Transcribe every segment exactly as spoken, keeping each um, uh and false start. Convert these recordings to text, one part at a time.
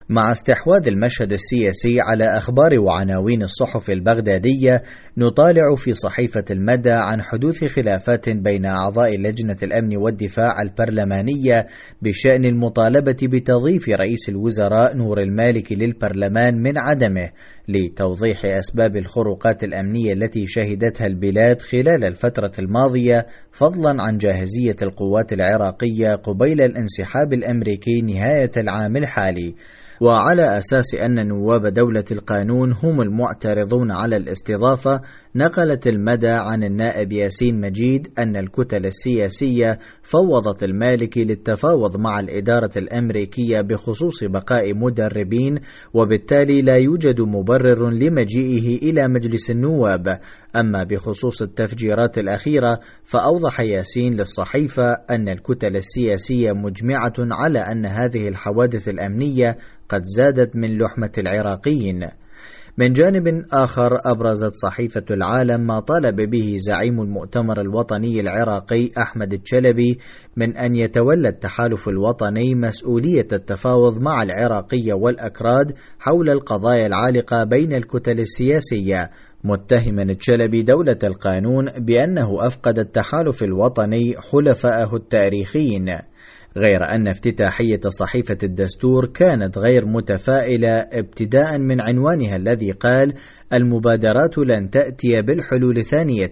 مع استحواذ المشهد السياسي على أخبار وعناوين الصحف البغدادية، نطالع في صحيفة المدى عن حدوث خلافات بين أعضاء لجنة الأمن والدفاع البرلمانية بشأن المطالبة بتضييف رئيس الوزراء نور المالكي للبرلمان من عدمه، لتوضيح أسباب الخروقات الأمنية التي شهدتها البلاد خلال الفترة الماضية، فضلا عن جاهزية القوات العراقية قبيل الانسحاب الأمريكي نهاية العام الحالي. وعلى أساس أن نواب دولة القانون هم المعترضون على الاستضافة، نقلت المدى عن النائب ياسين مجيد أن الكتل السياسية فوضت المالكي للتفاوض مع الإدارة الأمريكية بخصوص بقاء مدربين، وبالتالي لا يوجد مبرر لمجيئه إلى مجلس النواب. أما بخصوص التفجيرات الأخيرة، فأوضح ياسين للصحيفة أن الكتل السياسية مجمعة على أن هذه الحوادث الأمنية قد زادت من لحمة العراقيين. من جانب آخر، أبرزت صحيفة العالم ما طالب به زعيم المؤتمر الوطني العراقي أحمد الشلبي من أن يتولى التحالف الوطني مسؤولية التفاوض مع العراقية والأكراد حول القضايا العالقة بين الكتل السياسية، متهما الشلبي دولة القانون بأنه أفقد التحالف الوطني حلفائه التاريخيين. غير أن افتتاحية صحيفة الدستور كانت غير متفائلة، ابتداء من عنوانها الذي قال: المبادرات لن تأتي بالحلول ثانية.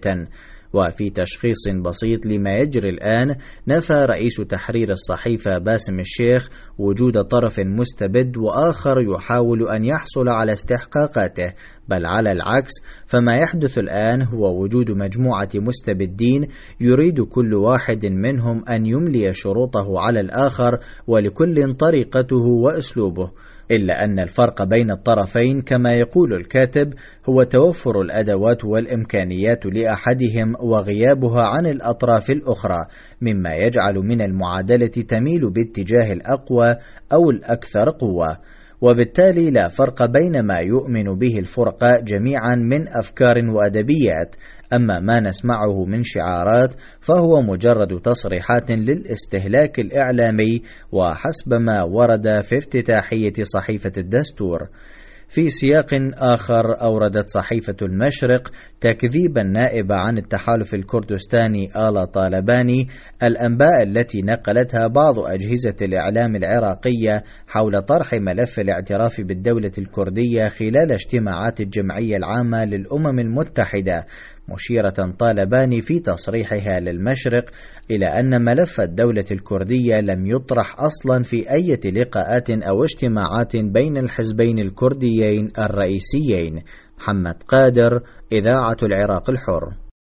وفي تشخيص بسيط لما يجري الآن، نفى رئيس تحرير الصحيفة باسم الشيخ وجود طرف مستبد وآخر يحاول أن يحصل على استحقاقاته، بل على العكس، فما يحدث الآن هو وجود مجموعة مستبدين يريد كل واحد منهم أن يملي شروطه على الآخر، ولكل طريقته وأسلوبه. إلا أن الفرق بين الطرفين كما يقول الكاتب هو توفر الأدوات والإمكانيات لأحدهم وغيابها عن الأطراف الأخرى، مما يجعل من المعادلة تميل باتجاه الأقوى أو الأكثر قوة. وبالتالي لا فرق بين ما يؤمن به الفرقاء جميعا من أفكار وأدبيات، أما ما نسمعه من شعارات فهو مجرد تصريحات للاستهلاك الإعلامي، وحسب ما ورد في افتتاحية صحيفة الدستور. في سياق آخر، أوردت صحيفة المشرق تكذيب النائب عن التحالف الكردستاني آلا طالباني الأنباء التي نقلتها بعض أجهزة الإعلام العراقية حول طرح ملف الاعتراف بالدولة الكردية خلال اجتماعات الجمعية العامة للأمم المتحدة، مشيرة طالباني في تصريحها للمشرق إلى أن ملف الدولة الكردية لم يطرح أصلا في أي لقاءات أو اجتماعات بين الحزبين الكرديين الرئيسيين. محمد قادر، إذاعة العراق الحر.